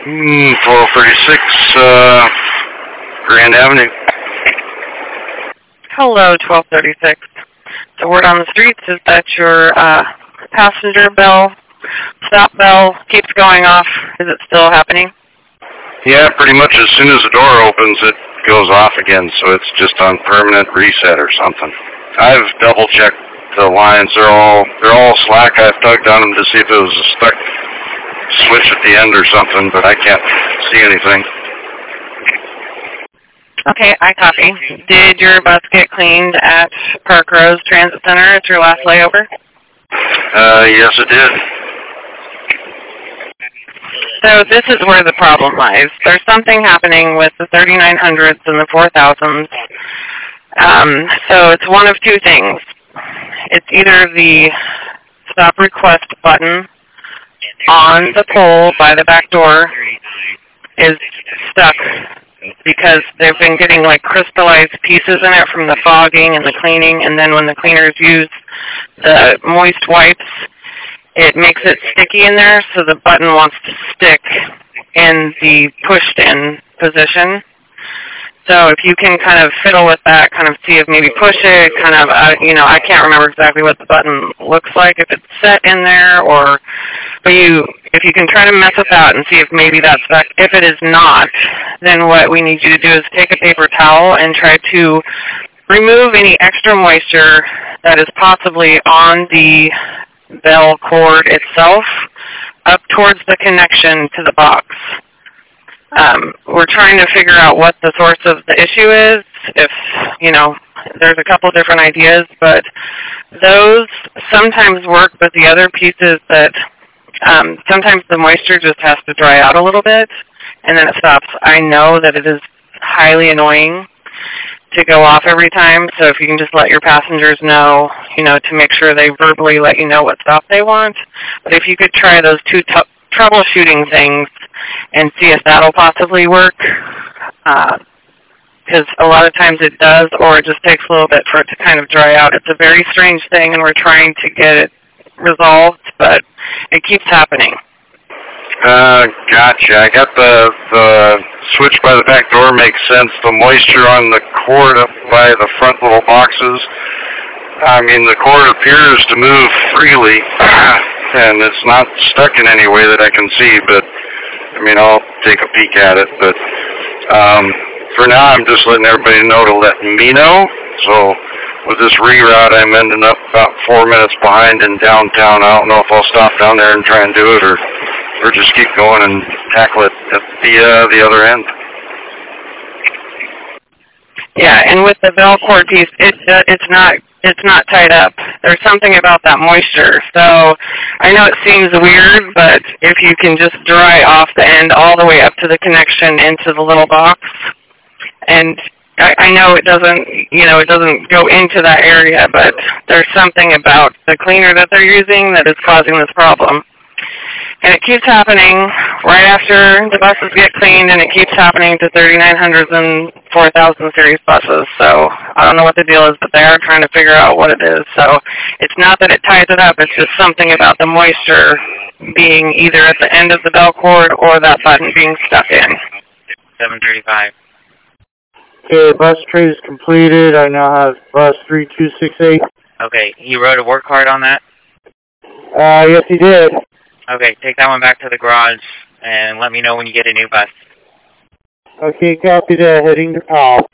1236 Grand Avenue. Hello, 1236. The word on the streets is that your passenger bell, stop bell, keeps going off. Is it still happening? Yeah, pretty much as soon as the door opens, it goes off again, so it's just on permanent reset or something. I've double-checked the lines. They're all slack. I've tugged on them to see if it was a stuck switch at the end or something, but I can't see anything. Okay, I copy. Did your bus get cleaned at Park Rose Transit Center at your last layover? Yes, it did. So this is where the problem lies. There's something happening with the 3900s and the 4000s. So it's one of two things. It's either the stop request button on the pole by the back door is stuck because they've been getting like crystallized pieces in it from the fogging and the cleaning, and then when the cleaners use the moist wipes, it makes it sticky in there, so the button wants to stick in the pushed-in position. So if you can kind of fiddle with that, kind of see if maybe push it, kind of, I can't remember exactly what the button looks like, if it's set in there, or, but if you can try to mess with that and see if maybe that's stuck. If it is not, then what we need you to do is take a paper towel and try to remove any extra moisture that is possibly on the bell cord itself up towards the connection to the box. We're trying to figure out what the source of the issue is. If, there's a couple different ideas, but those sometimes work, but the other pieces that sometimes the moisture just has to dry out a little bit, and then it stops. I know that it is highly annoying to go off every time, so if you can just let your passengers know, to make sure they verbally let you know what stop they want. But if you could try those two troubleshooting things and see if that'll possibly work, because a lot of times it does, or it just takes a little bit for it to kind of dry out. It's a very strange thing, and we're trying to get it resolved, but it keeps happening. Gotcha. I got the switch by the back door makes sense. The moisture on the cord up by the front little boxes, the cord appears to move freely, and it's not stuck in any way that I can see, but, I'll take a peek at it. But for now, I'm just letting everybody know to let me know. So with this reroute, I'm ending up about 4 minutes behind in downtown. I don't know if I'll stop down there and try and do it, or just keep going and tackle it at the other end. Yeah, and with the bell cord piece, it's not tied up. There's something about that moisture. So I know it seems weird, but if you can just dry off the end all the way up to the connection into the little box, and I know it doesn't go into that area, but there's something about the cleaner that they're using that is causing this problem. And it keeps happening right after the buses get cleaned, and it keeps happening to 3900s and 4000 series buses. So I don't know what the deal is, but they are trying to figure out what it is. So it's not that it ties it up. It's just something about the moisture being either at the end of the bell cord or that button being stuck in. 735. Okay, bus trade is completed. I now have bus 3268. Okay, he wrote a work card on that? Yes, he did. Okay, take that one back to the garage and let me know when you get a new bus. Okay, copy that. Heading to Powell.